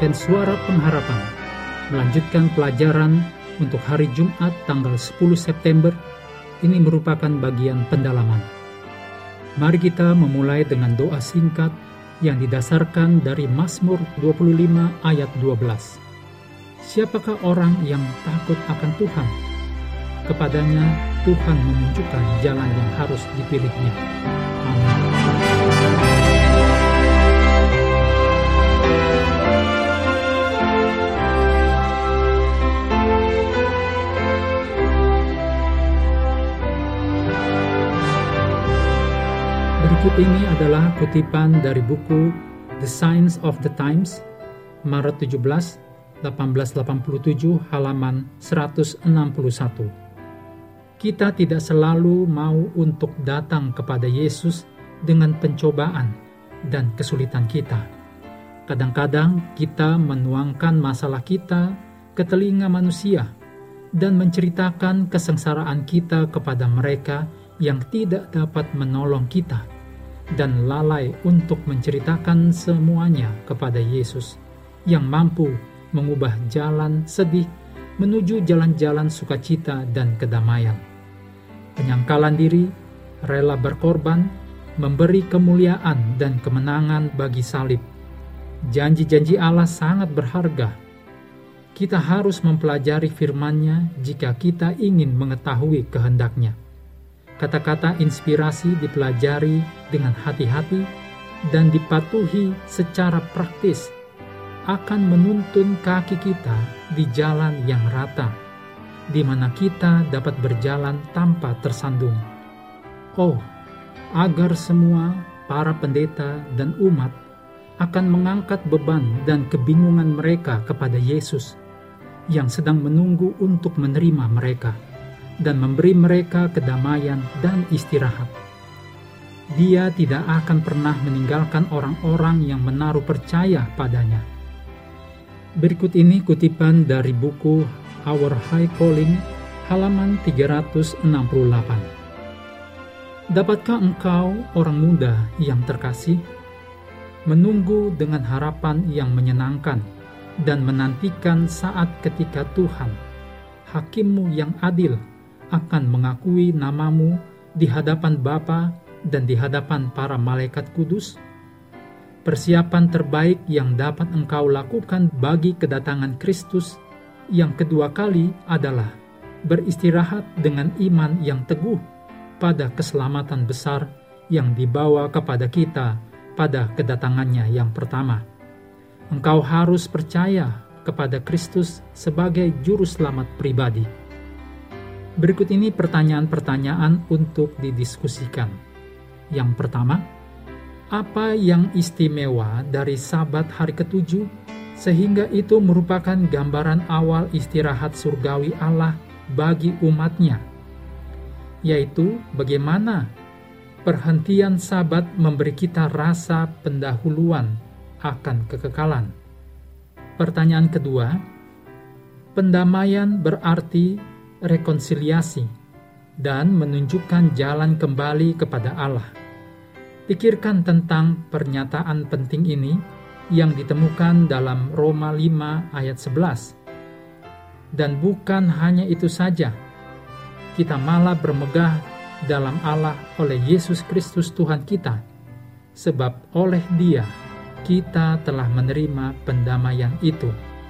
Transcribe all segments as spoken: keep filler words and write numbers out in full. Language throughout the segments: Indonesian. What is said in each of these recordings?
Advent Suara Pengharapan melanjutkan pelajaran untuk hari Jumat tanggal sepuluh September. Ini merupakan bagian pendalaman. Mari kita memulai dengan doa singkat yang didasarkan dari Mazmur dua puluh lima ayat dua belas. Siapakah orang yang takut akan Tuhan? Kepadanya Tuhan menunjukkan jalan yang harus dipilihnya. Amin. Berikut ini adalah kutipan dari buku The Signs of the Times, Maret tujuh belas, delapan belas delapan puluh tujuh, halaman seratus enam puluh satu. Kita tidak selalu mau untuk datang kepada Yesus dengan pencobaan dan kesulitan kita. Kadang-kadang kita menuangkan masalah kita ke telinga manusia dan menceritakan kesengsaraan kita kepada mereka yang tidak dapat menolong kita, dan lalai untuk menceritakan semuanya kepada Yesus yang mampu mengubah jalan sedih menuju jalan-jalan sukacita dan kedamaian. Penyangkalan diri, rela berkorban, memberi kemuliaan dan kemenangan bagi salib. Janji-janji Allah sangat berharga. Kita harus mempelajari firman-Nya jika kita ingin mengetahui kehendak-Nya. Kata-kata inspirasi dipelajari dengan hati-hati dan dipatuhi secara praktis akan menuntun kaki kita di jalan yang rata, di mana kita dapat berjalan tanpa tersandung. Oh, agar semua para pendeta dan umat akan mengangkat beban dan kebingungan mereka kepada Yesus yang sedang menunggu untuk menerima mereka dan memberi mereka kedamaian dan istirahat. Dia tidak akan pernah meninggalkan orang-orang yang menaruh percaya padanya. Berikut ini kutipan dari buku Our High Calling, halaman tiga ratus enam puluh delapan. Dapatkah engkau, orang muda yang terkasih, menunggu dengan harapan yang menyenangkan dan menantikan saat ketika Tuhan, Hakimmu yang adil, akan mengakui namamu di hadapan Bapa dan di hadapan para malaikat kudus? Persiapan terbaik yang dapat engkau lakukan bagi kedatangan Kristus yang kedua kali adalah beristirahat dengan iman yang teguh pada keselamatan besar yang dibawa kepada kita pada kedatangannya yang pertama. Engkau harus percaya kepada Kristus sebagai juru selamat pribadi. Berikut ini pertanyaan-pertanyaan untuk didiskusikan. Yang pertama, apa yang istimewa dari Sabat hari ketujuh sehingga itu merupakan gambaran awal istirahat surgawi Allah bagi umatnya? Yaitu bagaimana perhentian Sabat memberi kita rasa pendahuluan akan kekekalan. Pertanyaan kedua, pendamaian berarti rekonsiliasi dan menunjukkan jalan kembali kepada Allah. Pikirkan tentang pernyataan penting ini yang ditemukan dalam Roma lima ayat sebelas. Dan bukan hanya itu saja, kita malah bermegah dalam Allah oleh Yesus Kristus Tuhan kita, sebab oleh Dia kita telah menerima pendamaian itu.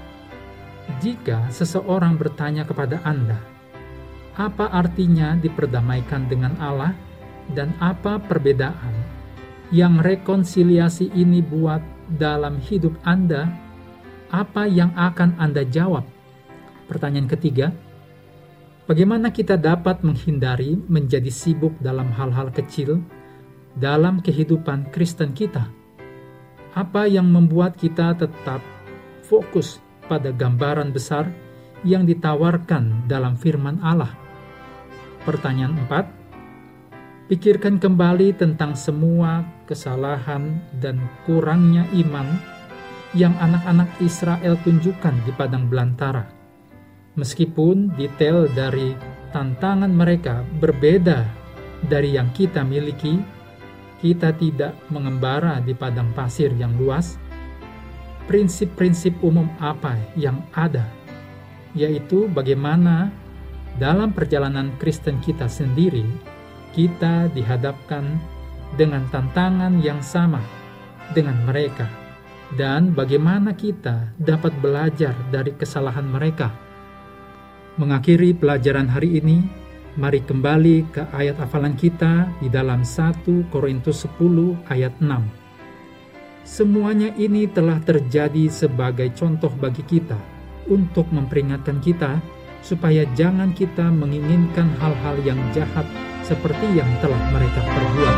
Jika seseorang bertanya kepada Anda, apa artinya diperdamaikan dengan Allah dan apa perbedaan yang rekonsiliasi ini buat dalam hidup Anda? Apa yang akan Anda jawab? Pertanyaan ketiga, bagaimana kita dapat menghindari menjadi sibuk dalam hal-hal kecil dalam kehidupan Kristen kita? Apa yang membuat kita tetap fokus pada gambaran besar yang ditawarkan dalam firman Allah? Pertanyaan empat, pikirkan kembali tentang semua kesalahan dan kurangnya iman yang anak-anak Israel tunjukkan di padang belantara. Meskipun detail dari tantangan mereka berbeda dari yang kita miliki, kita tidak mengembara di padang pasir yang luas. prinsip-prinsip umum apa yang ada, yaitu bagaimana dalam perjalanan Kristen kita sendiri, kita dihadapkan dengan tantangan yang sama dengan mereka, dan bagaimana kita dapat belajar dari kesalahan mereka. Mengakhiri pelajaran hari ini, mari kembali ke ayat hafalan kita di dalam satu Korintus sepuluh ayat enam. Semuanya ini telah terjadi sebagai contoh bagi kita, untuk memperingatkan kita, supaya jangan kita menginginkan hal-hal yang jahat seperti yang telah mereka perbuat.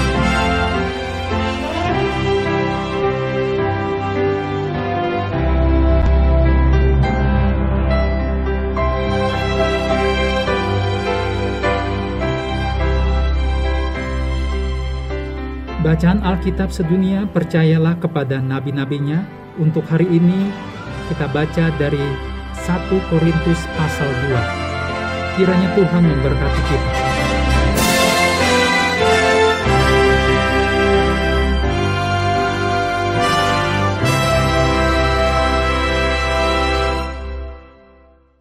Bacaan Alkitab sedunia, percayalah kepada nabi-nabinya. Untuk hari ini kita baca dari satu Korintus pasal dua. Kiranya Tuhan memberkati kita.